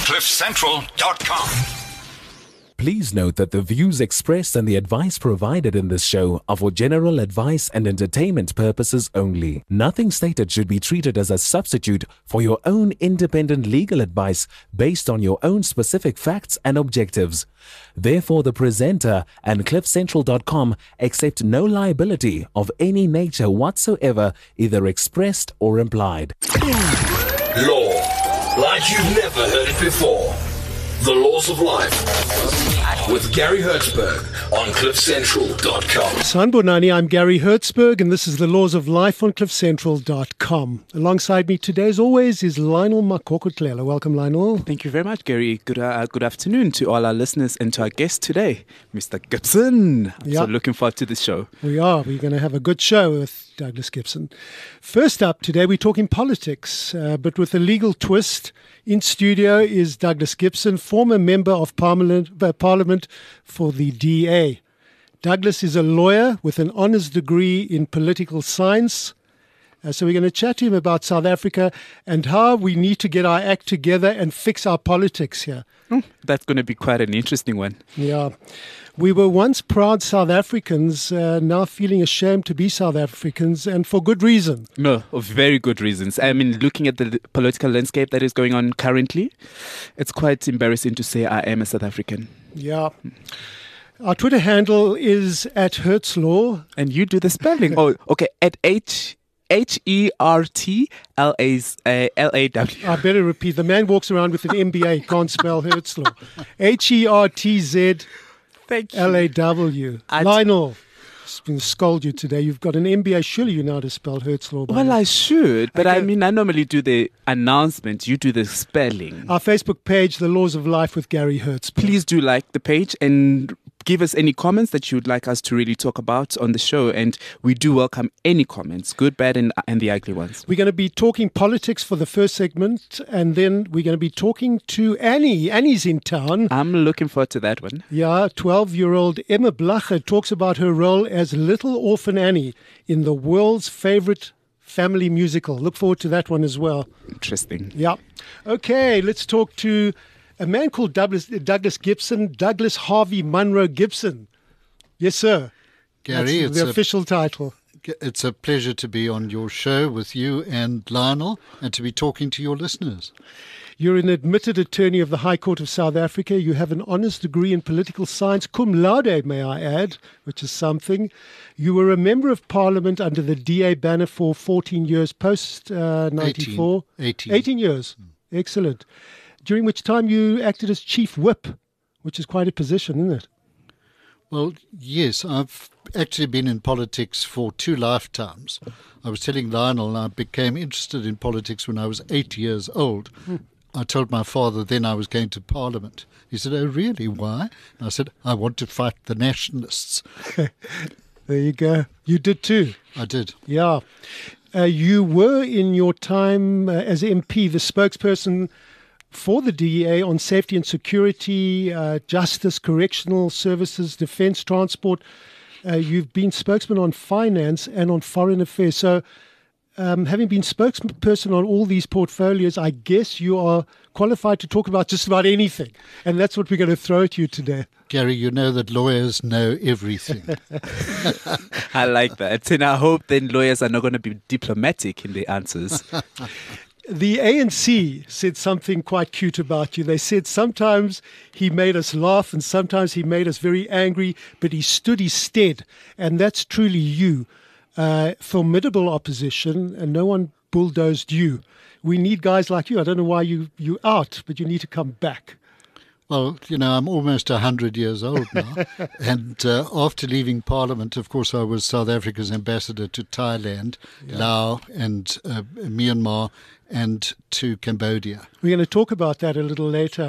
CliffCentral.com. Please note that the views expressed and the advice provided in this show are for general advice and entertainment purposes only. Nothing stated should be treated as a substitute for your own independent legal advice based on your own specific facts and objectives. Therefore, the presenter and CliffCentral.com accept no liability of any nature whatsoever, either expressed or implied. Law, like you've never heard it before. The Laws of Life with Gary Hertzberg on CliffCentral.com. Sanbonani, I'm Gary Hertzberg, and this is The Laws of Life on CliffCentral.com. Alongside me today, as always, is Lionel Makokotlela. Welcome, Lionel. Thank you very much, Gary. Good afternoon to all our listeners and to our guest today, Mr. Gibson. I'm so looking forward to this show. We are. We're going to have a good show with Douglas Gibson. First up today, we're talking politics, but with a legal twist. In studio is Douglas Gibson, former member of Parliament for the DA. Douglas is a lawyer with an honours degree in political science. So we're going to chat to him about South Africa and how we need to get our act together and fix our politics here. That's going to be quite an interesting one. Yeah. We were once proud South Africans, now feeling ashamed to be South Africans, and for good reason. No, of very good reasons. I mean, looking at the political landscape that is going on currently, it's quite embarrassing to say I am a South African. Yeah. Our Twitter handle is @HertzLaw. And you do the spelling. Oh, okay, at HERTLAW. I better repeat. The man walks around with an MBA, can't spell Hertzlaw. HERTZ. Thank you. LAW. Lionel, I'm going to scold you today. You've got an MBA. Surely you know how to spell Hertzlaw. Well, I should, but okay. I mean, I normally do the announcement. You do the spelling. Our Facebook page, The Laws of Life with Gary Hertz. Please do like the page and give us any comments that you'd like us to really talk about on the show. And we do welcome any comments, good, bad, and the ugly ones. We're going to be talking politics for the first segment, and then we're going to be talking to Annie. Annie's in town. I'm looking forward to that one. Yeah, 12-year-old Emma Blacher talks about her role as Little Orphan Annie in the world's favorite family musical. Look forward to that one as well. Interesting. Yeah. Okay, let's talk to a man called Douglas Gibson, Douglas Harvey Munro Gibson. Yes, sir. Gary, that's the official title. It's a pleasure to be on your show with you and Lionel and to be talking to your listeners. You're an admitted attorney of the High Court of South Africa. You have an honours degree in political science, cum laude, may I add, which is something. You were a member of Parliament under the DA banner for 14 years, post-94. 18 years. Excellent. During which time you acted as chief whip, which is quite a position, isn't it? Well, yes, I've actually been in politics for 2 lifetimes. I was telling Lionel I became interested in politics when I was 8 years old. I told my father then I was going to Parliament. He said, "Oh, really? Why?" And I said, "I want to fight the nationalists." There you go. You did too. I did. Yeah. You were, in your time as MP, the spokesperson for the DEA on safety and security, justice, correctional services, defence, transport. You've been spokesman on finance and on foreign affairs. So having been spokesperson on all these portfolios, I guess you are qualified to talk about just about anything. And that's what we're going to throw at you today. Gary, you know that lawyers know everything. I like that. And I hope then lawyers are not going to be diplomatic in their answers. The ANC said something quite cute about you. They said sometimes he made us laugh and sometimes he made us very angry, but he stood his stead. And that's truly you. Formidable opposition, and no one bulldozed you. We need guys like you. I don't know why you're out, but you need to come back. Well, you know, I'm almost 100 years old now. And after leaving Parliament, of course, I was South Africa's ambassador to Thailand, Laos and Myanmar and to Cambodia. We're going to talk about that a little later.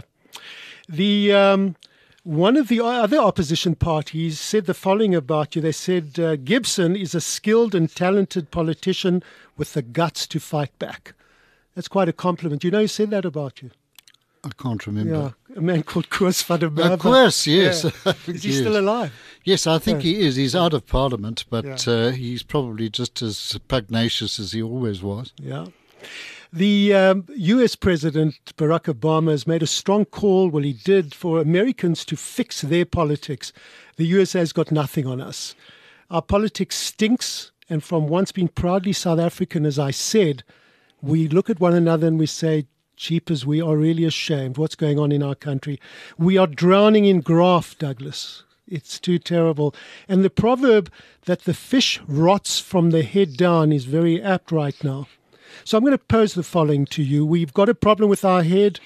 One of the other opposition parties said the following about you. They said, Gibson is a skilled and talented politician with the guts to fight back. That's quite a compliment. You know who said that about you? I can't remember. Yeah, a man called Koos van der Merwe. Koos, yes. Yeah. Is he still alive? Yes, I think he is. He's out of Parliament, but he's probably just as pugnacious as he always was. Yeah. The US President Barack Obama has made a strong call, well, he did, for Americans to fix their politics. The USA has got nothing on us. Our politics stinks, and from once being proudly South African, as I said, we look at one another and we say, jeepers, we are really ashamed what's going on in our country. We are drowning in graft, Douglas. It's too terrible. And the proverb that the fish rots from the head down is very apt right now. So I'm going to pose the following to you. We've got a problem with our head.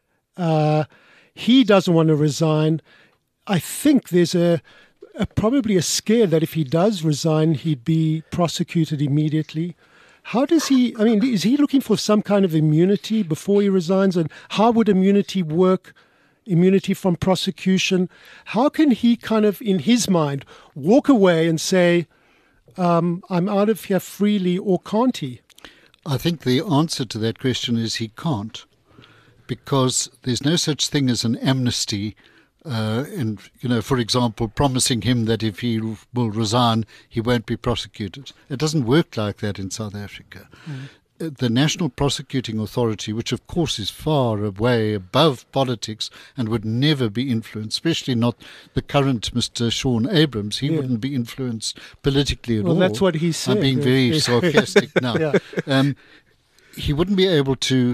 He doesn't want to resign. I think there's probably a scare that if he does resign, he'd be prosecuted immediately. How does he, I mean, is he looking for some kind of immunity before he resigns? And how would immunity work? Immunity from prosecution? How can he kind of, in his mind, walk away and say, I'm out of here freely, or can't he? I think the answer to that question is he can't, because there's no such thing as an amnesty. And, for example, promising him that if he will resign, he won't be prosecuted. It doesn't work like that in South Africa. The National Prosecuting Authority, which of course is far away above politics and would never be influenced, especially not the current Mr. Sean Abrams, he wouldn't be influenced politically at all. Well, that's what he said. I'm being very sarcastic now. Yeah. He wouldn't be able to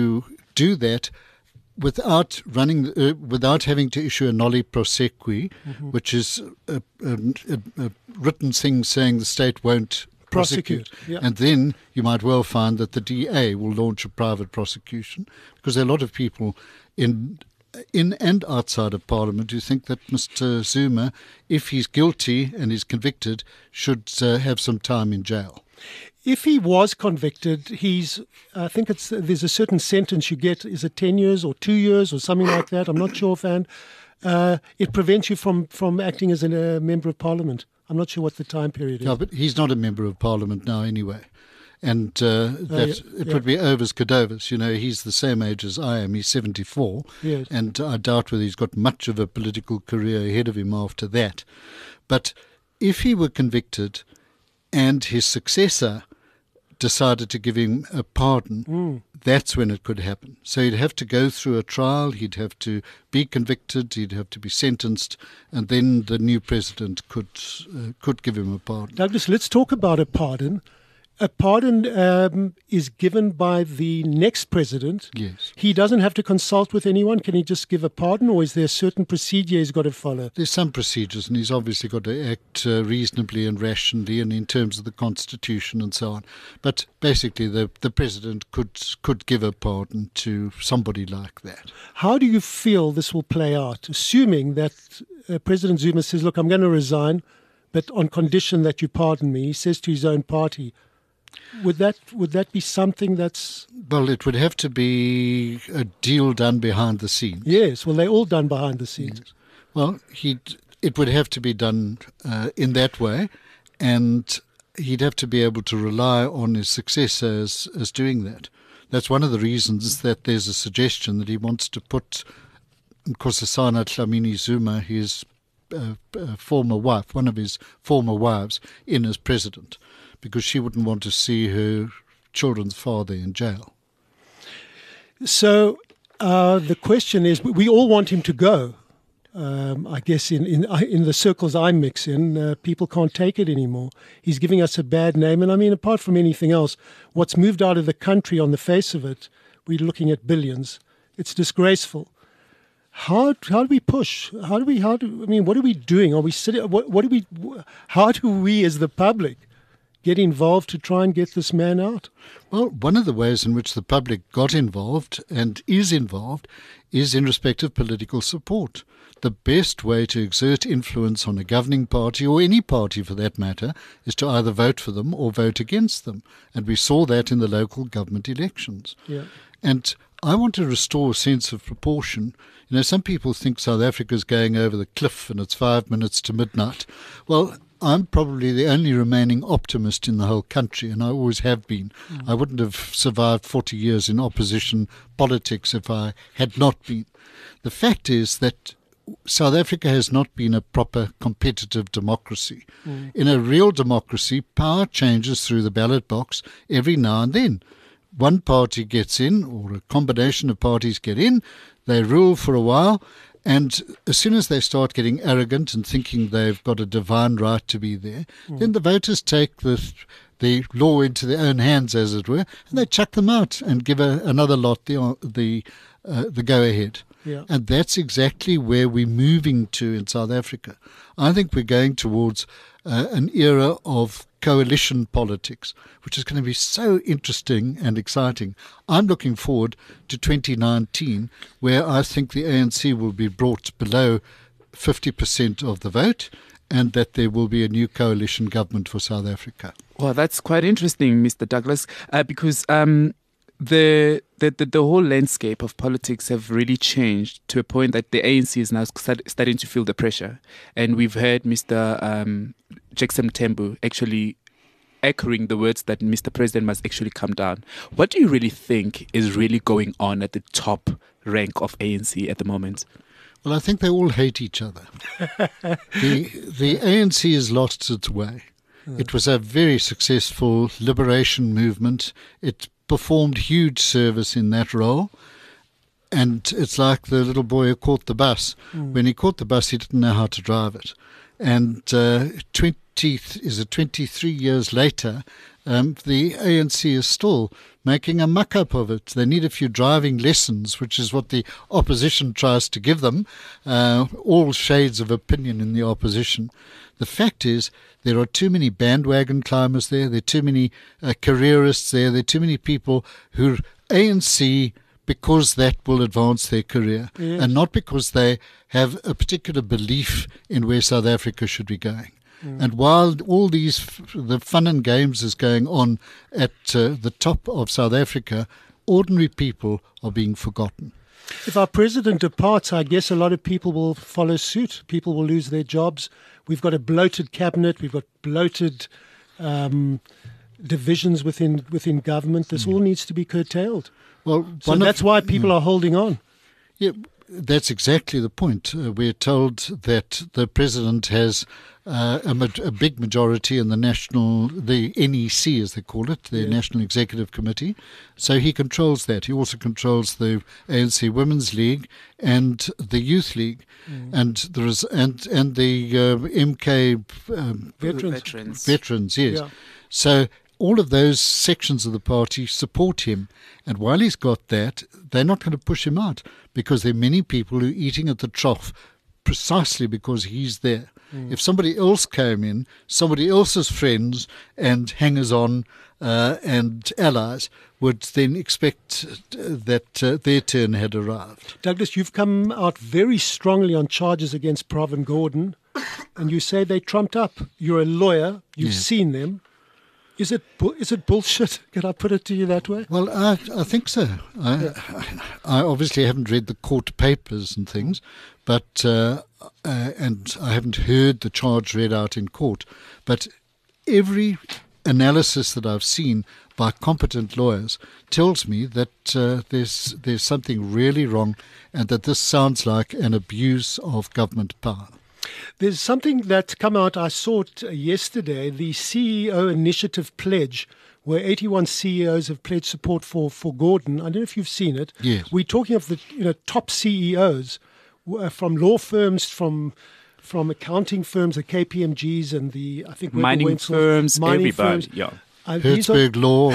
do that without having to issue a noli prosequi, which is a written thing saying the state won't prosecute. Yeah. And then you might well find that the DA will launch a private prosecution, because there are a lot of people in and outside of Parliament who think that Mr. Zuma, if he's guilty and is convicted, should have some time in jail. If he was convicted, I think there's a certain sentence you get. Is it 10 years or 2 years or something like that? I'm not sure, Van. It prevents you from acting as a member of Parliament. I'm not sure what the time period is. No, but he's not a member of Parliament now anyway. And it would be overs cadovers. He's the same age as I am. He's 74. Yes. And I doubt whether he's got much of a political career ahead of him after that. But if he were convicted and his successor decided to give him a pardon, that's when it could happen. So he'd have to go through a trial, he'd have to be convicted, he'd have to be sentenced, and then the new president could give him a pardon. Douglas, let's talk about a pardon. A pardon is given by the next president. Yes. He doesn't have to consult with anyone. Can he just give a pardon, or is there a certain procedure he's got to follow? There's some procedures, and he's obviously got to act reasonably and rationally, and in terms of the Constitution and so on. But basically, the president could give a pardon to somebody like that. How do you feel this will play out, assuming that President Zuma says, look, I'm going to resign, but on condition that you pardon me? He says to his own party. Would that be something that's... Well, it would have to be a deal done behind the scenes. Yes, well, they're all done behind the scenes. Yes. Well, it would have to be done in that way, and he'd have to be able to rely on his successor as doing that. That's one of the reasons that there's a suggestion that he wants to put Nkosazana Dlamini Zuma, his former wife, one of his former wives, in as president, because she wouldn't want to see her children's father in jail. So the question is, we all want him to go. I guess in the circles I mix in, people can't take it anymore. He's giving us a bad name. And I mean, apart from anything else, what's moved out of the country on the face of it, we're looking at billions. It's disgraceful. How do we push? What are we doing? Are we sitting? How do we as the public get involved to try and get this man out? Well, one of the ways in which the public got involved and is involved is in respect of political support. The best way to exert influence on a governing party, or any party for that matter, is to either vote for them or vote against them. And we saw that in the local government elections. Yeah. And I want to restore a sense of proportion. Some people think South Africa's going over the cliff and it's 5 minutes to midnight. Well, I'm probably the only remaining optimist in the whole country, and I always have been. I wouldn't have survived 40 years in opposition politics if I had not been. The fact is that South Africa has not been a proper competitive democracy. In a real democracy, power changes through the ballot box every now and then. one party gets in, or a combination of parties get in, they rule for a while, and as soon as they start getting arrogant and thinking they've got a divine right to be there, then the voters take the law into their own hands, as it were, and they chuck them out and give another lot the go-ahead. Yeah. And that's exactly where we're moving to in South Africa. I think we're going towards an era of coalition politics, which is going to be so interesting and exciting. I'm looking forward to 2019, where I think the ANC will be brought below 50% of the vote, and that there will be a new coalition government for South Africa. Well, that's quite interesting, Mr. Douglas, because the whole landscape of politics have really changed to a point that the ANC is now starting to feel the pressure. And we've heard Mr. Jackson Mthembu actually echoing the words that Mr. President must actually come down. What do you really think is really going on at the top rank of ANC at the moment? Well, I think they all hate each other. The ANC has lost its way. It was a very successful liberation movement. It performed huge service in that role. And it's like the little boy who caught the bus. When he caught the bus, he didn't know how to drive it. And 23 years later, the ANC is still making a muck-up of it. They need a few driving lessons, which is what the opposition tries to give them, all shades of opinion in the opposition. The fact is, there are too many bandwagon climbers there. There are too many careerists there. There are too many people who are ANC because that will advance their career, and not because they have a particular belief in where South Africa should be going. And while all the fun and games is going on at the top of South Africa, ordinary people are being forgotten. If our president departs, I guess a lot of people will follow suit. People will lose their jobs. We've got a bloated cabinet. We've got bloated divisions within government. This all needs to be curtailed. Well, So that's why people are holding on. Yeah, that's exactly the point. We're told that the president has a big majority in the NEC, as they call it, the National Executive Committee. So he controls that. He also controls the ANC Women's League and the Youth League, and there is and the MK veterans. Yes. Yeah. So all of those sections of the party support him. And while he's got that, they're not going to push him out, because there are many people who are eating at the trough precisely because he's there. If somebody else came in, somebody else's friends and hangers-on and allies would then expect that their turn had arrived. Douglas, you've come out very strongly on charges against Pravin Gordhan, and you say they trumped up. You're a lawyer. You've seen them. Is it bullshit? Can I put it to you that way? Well, I think so. I obviously haven't read the court papers and things, but and I haven't heard the charge read out in court. But every analysis that I've seen by competent lawyers tells me that there's something really wrong, and that this sounds like an abuse of government power. There's something that's come out. I saw it yesterday, the CEO Initiative Pledge, where 81 CEOs have pledged support for Gordhan. I don't know if you've seen it. Yes. We're talking of the top CEOs from law firms, from accounting firms, the KPMGs and the, I think, mining Wenzel, firms, mining everybody. firms. Yeah. Hertzberg Law.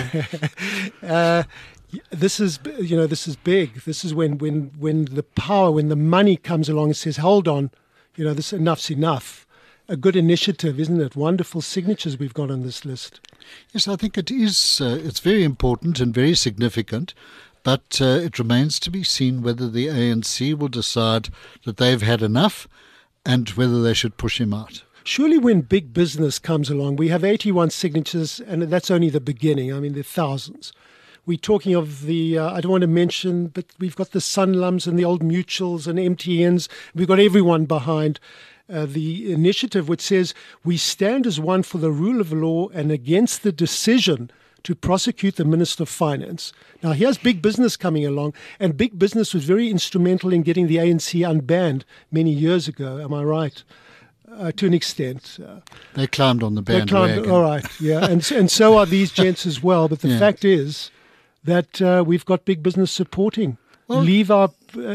This is big. This is when the power, when the money comes along and says, hold on, this enough's enough. A good initiative, isn't it? Wonderful signatures we've got on this list. Yes, I think it is. It's very important and very significant, but it remains to be seen whether the ANC will decide that they've had enough and whether they should push him out. Surely when big business comes along, we have 81 signatures, and that's only the beginning. I mean, there are thousands. We're talking of the, I don't want to mention, but we've got the Sanlams and the Old Mutuals and MTNs. We've got everyone behind the initiative, which says, we stand as one for the rule of law and against the decision to prosecute the Minister of Finance. Now, here's big business coming along, and big business was very instrumental in getting the ANC unbanned many years ago. Am I right? To an extent. They climbed on the bandwagon. All right, yeah. And so are these gents as well. But the fact is, that we've got big business supporting. Leave our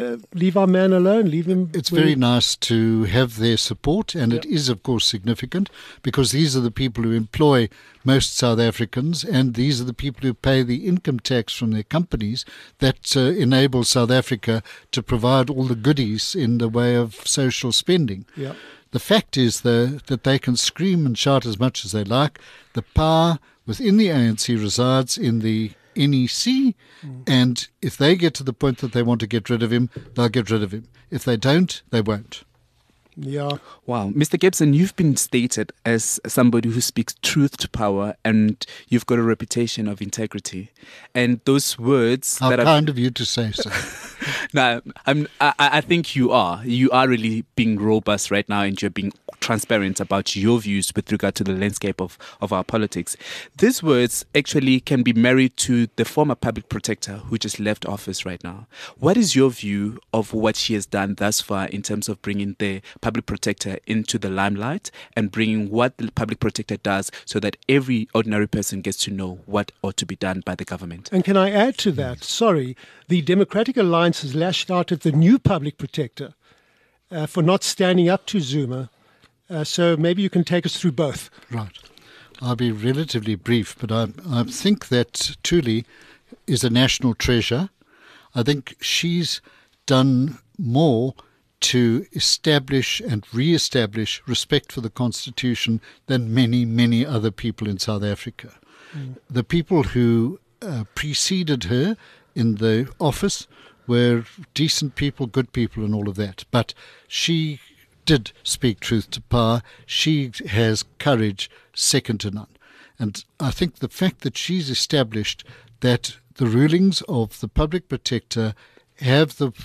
man alone. Leave him. It's very nice to have their support, and it is, of course, significant because these are the people who employ most South Africans, and these are the people who pay the income tax from their companies that enable South Africa to provide all the goodies in the way of social spending. Yeah. The fact is, though, that they can scream and shout as much as they like. The power within the ANC resides in the NEC, and if they get to the point that they want to get rid of him, they'll get rid of him. If they don't, they won't. Yeah. Wow. Mr. Gibson, you've been stated as somebody who speaks truth to power, and you've got a reputation of integrity. And those words... How kind of you to say so. No, I think you are. You are really being robust right now, and you're being transparent about your views with regard to the landscape of our politics. These words actually can be married to the former public protector who just left office right now. What is your view of what she has done thus far in terms of bringing the public protector into the limelight and bringing what the public protector does so that every ordinary person gets to know what ought to be done by the government? And can I add to that? Sorry, the Democratic Alliance has lashed out at the new public protector for not standing up to Zuma. So maybe you can take us through both. Right. I'll be relatively brief, but I think that Thuli is a national treasure. I think she's done more to establish and re-establish respect for the Constitution than many, many other people in South Africa. The people who preceded her in the office were decent people, good people, and all of that. But she did speak truth to power. She has courage second to none. And I think the fact that she's established that the rulings of the public protector have the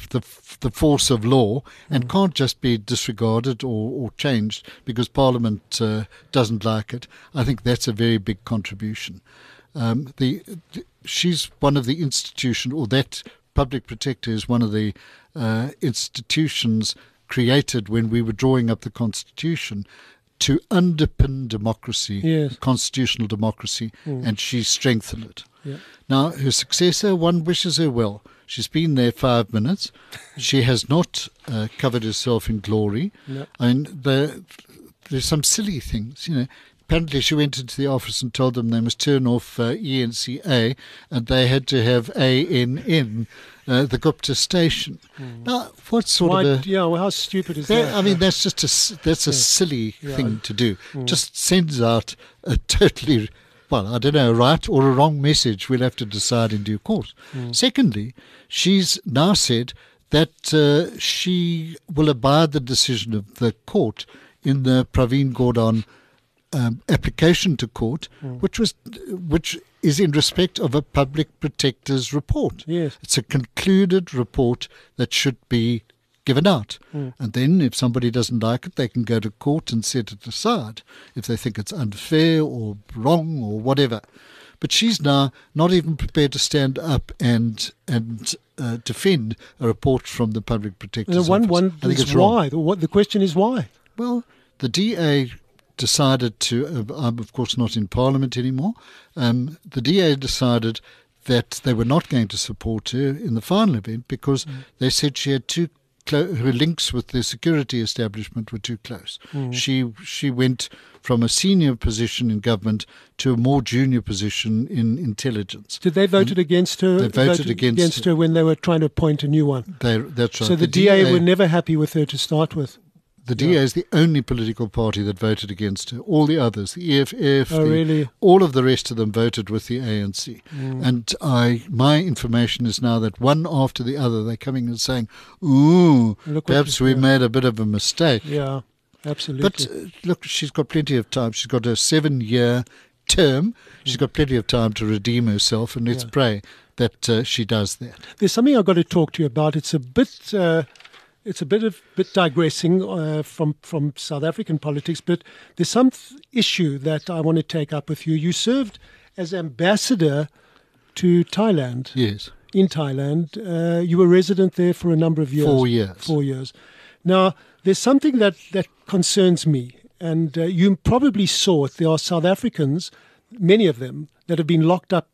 force of law and can't just be disregarded or changed because Parliament doesn't like it, I think that's a very big contribution. She's one of the institutions, or that public protector is one of the institutions created when we were drawing up the Constitution to underpin democracy, yes, constitutional democracy, and she strengthened it. Yeah. Now, her successor, one wishes her well. She's been there 5 minutes. She has not covered herself in glory. No. I mean, there's some silly things, you know. Apparently she went into the office and told them they must turn off ENCA and they had to have ANN, the Gupta station. Now, what sort of a... Yeah, well, how stupid is that? I mean, that's just a silly thing to do. Just sends out a totally, well, I don't know, a right or a wrong message. We'll have to decide in due course. Secondly, she's now said that she will abide the decision of the court in the Pravin Gordhan application to court, which is in respect of a public protector's report. Yes. It's a concluded report that should be given out. And then if somebody doesn't like it, they can go to court and set it aside if they think it's unfair or wrong or whatever. But she's now not even prepared to stand up and defend a report from the public protector's office. One I think is it's wrong. why. The question is why. Well, the DA decided to, I'm of course not in Parliament anymore, the DA decided that they were not going to support her in the final event because they said she had her links with the security establishment were too close. She went from a senior position in government to a more junior position in intelligence. Did they voted against her? They voted against her when they were trying to appoint a new one. That's right. So the DA were never happy with her to start with. The DA is the only political party that voted against her. All the others, the EFF, really? All of the rest of them voted with the ANC. And my information is now that one after the other, they're coming and saying, ooh, perhaps we made a bit of a mistake. Yeah, absolutely. But look, she's got plenty of time. She's got a 7-year term. She's got plenty of time to redeem herself, and let's pray that she does that. There's something I've got to talk to you about. It's a bit... It's a bit digressing from South African politics, but there's some issue that I want to take up with you. You served as ambassador to Thailand. Yes. In Thailand. You were resident there for a number of years. 4 years. 4 years. Now, there's something that concerns me, and you probably saw it. There are South Africans, many of them, that have been locked up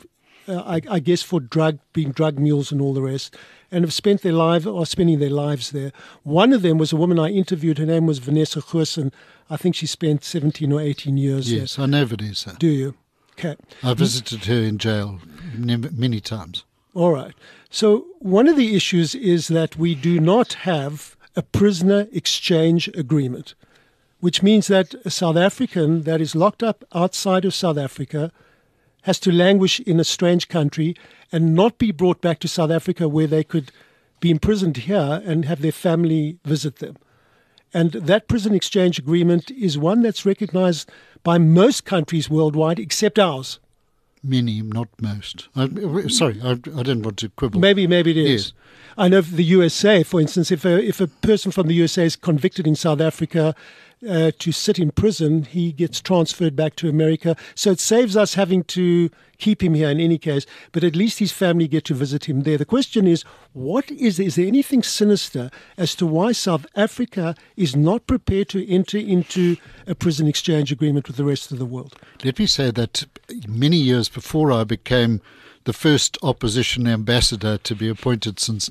I guess for being drug mules and all the rest, and have spent their life or spending their lives there. One of them was a woman I interviewed. Her name was Vanessa Goosen. I think she spent 17 or 18 years there. Yes, I know Vanessa. Do you? Okay. I visited her in jail many times. All right. So one of the issues is that we do not have a prisoner exchange agreement, which means that a South African that is locked up outside of South Africa has to languish in a strange country and not be brought back to South Africa where they could be imprisoned here and have their family visit them. And that prison exchange agreement is one that's recognized by most countries worldwide except ours. Many, not most. I don't want to quibble. Maybe it is. Yes. I know for the USA, for instance, if a person from the USA is convicted in South Africa to sit in prison, he gets transferred back to America. So it saves us having to keep him here in any case, but at least his family get to visit him there. The question is there anything sinister as to why South Africa is not prepared to enter into a prison exchange agreement with the rest of the world? Let me say that many years before I became the first opposition ambassador to be appointed since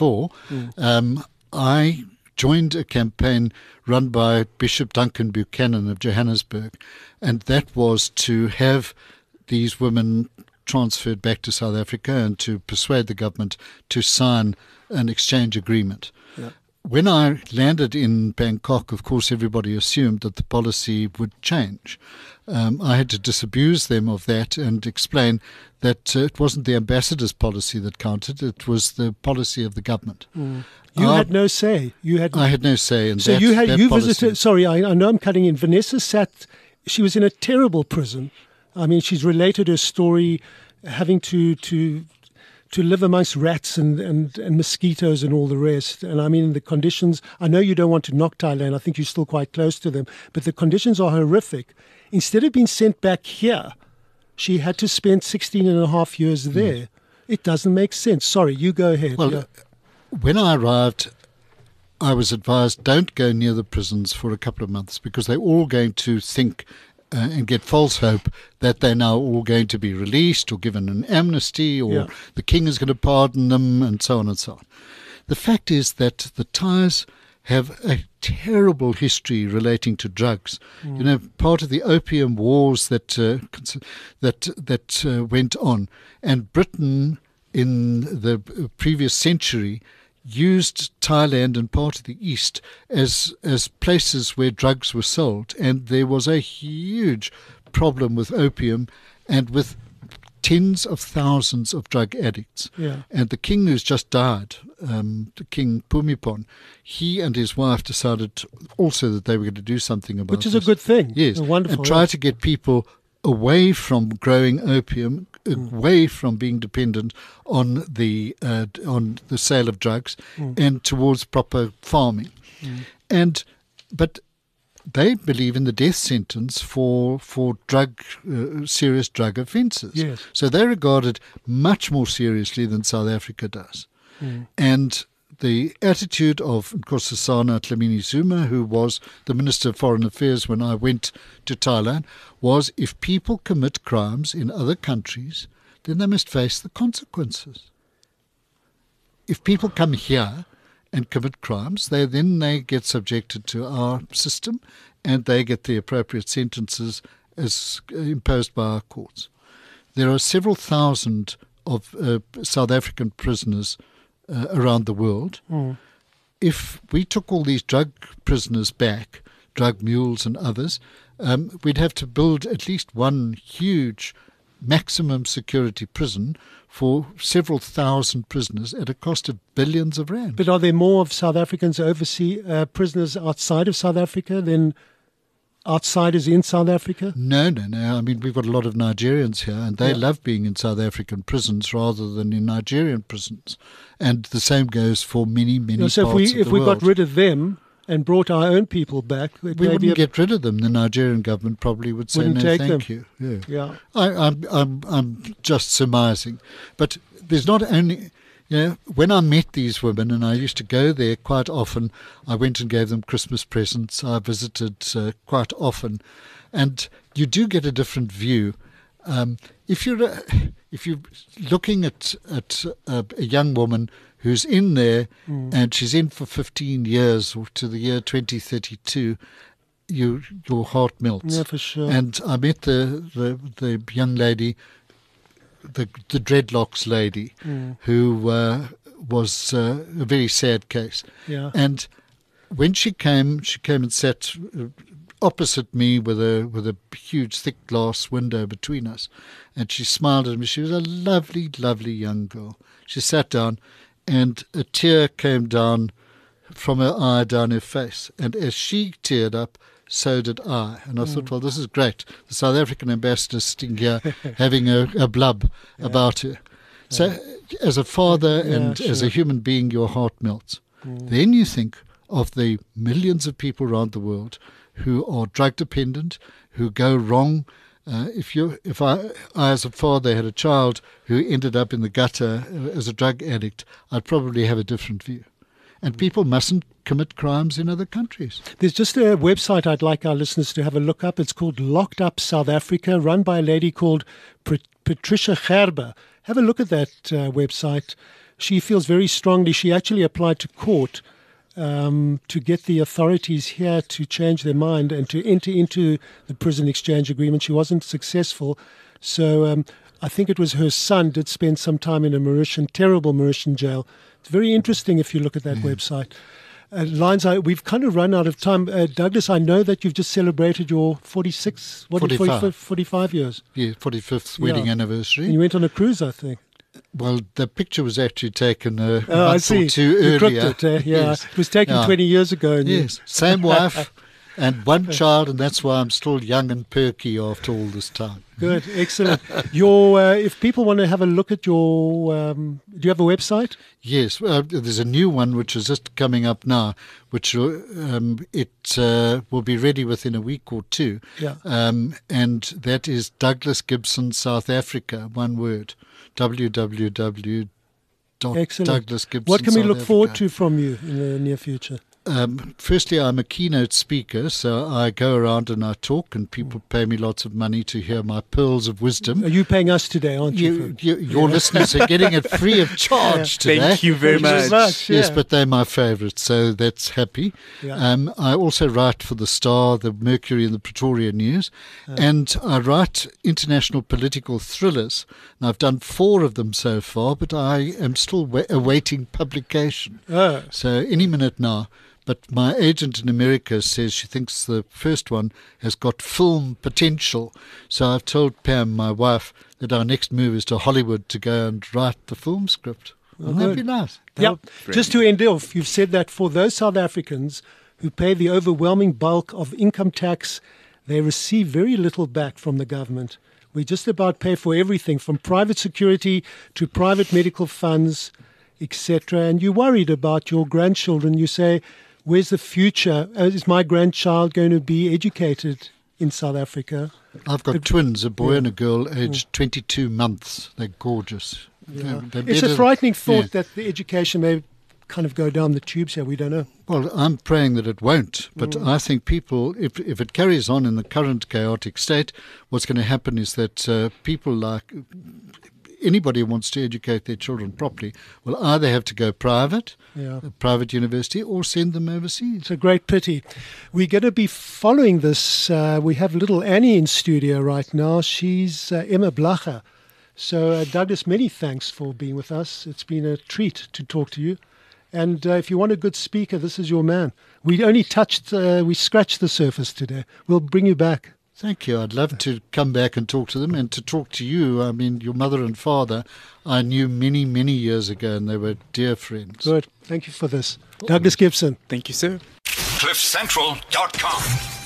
1994, I joined a campaign run by Bishop Duncan Buchanan of Johannesburg, and that was to have these women transferred back to South Africa and to persuade the government to sign an exchange agreement. Yeah. When I landed in Bangkok, of course, everybody assumed that the policy would change. I had to disabuse them of that and explain that it wasn't the ambassador's policy that counted, it was the policy of the government. You had no say. I had no say in so that. So you policy. Visited. Sorry, I know I'm cutting in. Vanessa she was in a terrible prison. I mean, she's related her story, having to live amongst rats and mosquitoes and all the rest. And I mean, the conditions, I know you don't want to knock Thailand, I think you're still quite close to them, but the conditions are horrific. Instead of being sent back here, she had to spend 16 and a half years there. It doesn't make sense. Sorry, you go ahead. Well, when I arrived, I was advised don't go near the prisons for a couple of months because they're all going to think and get false hope that they're now all going to be released or given an amnesty or the king is going to pardon them and so on and so on. The fact is that the Thais have a terrible history relating to drugs. You know, part of the opium wars that went on, and Britain in the previous century used Thailand and part of the East as places where drugs were sold, and there was a huge problem with opium and with tens of thousands of drug addicts. Yeah. And the king who's just died, the King Bhumibol, he and his wife decided also that they were going to do something about it. Which is a good thing. Yes, wonderful. and try to get people away from growing opium, away from being dependent on the sale of drugs, and towards proper farming. But they believe in the death sentence for serious drug offences. Yes. So they regard it much more seriously than South Africa does. And the attitude of Nkosazana Dlamini Zuma, who was the Minister of Foreign Affairs when I went to Thailand, was if people commit crimes in other countries, then they must face the consequences. If people come here and commit crimes, they get subjected to our system and they get the appropriate sentences as imposed by our courts. There are several thousand of South African prisoners around the world. If we took all these drug prisoners back, drug mules and others, we'd have to build at least one huge maximum security prison for several thousand prisoners at a cost of billions of rand. But are there more of South Africans overseas prisoners outside of South Africa than outsiders in South Africa? No. I mean, we've got a lot of Nigerians here, and they love being in South African prisons rather than in Nigerian prisons. And the same goes for many parts of the world. So if we got rid of them and brought our own people back, we wouldn't get rid of them. The Nigerian government probably would say no, thank you. Yeah. I'm just surmising, but there's not only. When I met these women, and I used to go there quite often, I went and gave them Christmas presents. I visited quite often, and you do get a different view. If you're looking at a young woman who's in there and she's in for 15 years or to the year 2032, your heart melts. Yeah, for sure. And I met the young lady, the dreadlocks lady, who was a very sad case. Yeah. And when she came and sat opposite me with a huge thick glass window between us, and she smiled at me. She was a lovely, lovely young girl. She sat down, and a tear came down from her eye down her face. And as she teared up, so did I. And I thought, well, this is great. The South African ambassador sitting here having a blub about her. So as a father and as a human being, your heart melts. Then you think of the millions of people around the world who are drug dependent, who go wrong. If I as a father had a child who ended up in the gutter as a drug addict, I'd probably have a different view. And people mustn't commit crimes in other countries. There's just a website I'd like our listeners to have a look up. It's called Locked Up South Africa, run by a lady called Patricia Gerber. Have a look at that website. She feels very strongly. She actually applied to court to get the authorities here to change their mind and to enter into the prison exchange agreement. She wasn't successful. So I think it was her son did spend some time in a terrible Mauritian jail. It's very interesting if you look at that website. Lines, we've kind of run out of time. Douglas, I know that you've just celebrated your 45 years. Yeah, 45th wedding anniversary. And you went on a cruise, I think. Well, the picture was actually taken a I month see. or two You earlier. crooked it, Yes. It was taken 20 years ago. And Yes, same wife and one child, and that's why I'm still young and perky after all this time. Good, excellent. If people want to have a look at your, do you have a website? Yes, there's a new one which is just coming up now, which it will be ready within a week or two. Yeah. And that is Douglas Gibson South Africa, one word, www.douglasgibson. What can we look forward to from you in the near future? Firstly, I'm a keynote speaker, so I go around and I talk, and people pay me lots of money to hear my pearls of wisdom. Are you paying us today, aren't you? Your listeners are getting it free of charge today. Thank you very much. Yes, but they're my favourites, so that's happy. Yeah. I also write for the Star, the Mercury, and the Pretoria News, and I write international political thrillers. And I've done 4 of them so far, but I am still awaiting publication. Oh. So any minute now. But my agent in America says she thinks the first one has got film potential. So I've told Pam, my wife, that our next move is to Hollywood to go and write the film script. Wouldn't that be nice? Yeah. Just to end off, you've said that for those South Africans who pay the overwhelming bulk of income tax, they receive very little back from the government. We just about pay for everything from private security to private medical funds, etc. And you're worried about your grandchildren. You say, where's the future? Is my grandchild going to be educated in South Africa? I've got twins, a boy and a girl, aged 22 months. They're gorgeous. Yeah. They're It's a better- frightening thought yeah. that the education may kind of go down the tubes here. We don't know. Well, I'm praying that it won't, but I think people, if it carries on in the current chaotic state, what's going to happen is that people like anybody who wants to educate their children properly will either have to go private, a private university, or send them overseas. It's a great pity. We're going to be following this. We have little Annie in studio right now. She's Emma Blacher. So, Douglas, many thanks for being with us. It's been a treat to talk to you. And if you want a good speaker, this is your man. We only we scratched the surface today. We'll bring you back. Thank you. I'd love to come back and talk to them and to talk to you. I mean, your mother and father I knew many, many years ago, and they were dear friends. Good. Thank you for this. Douglas Gibson. Thank you, sir. CliffCentral.com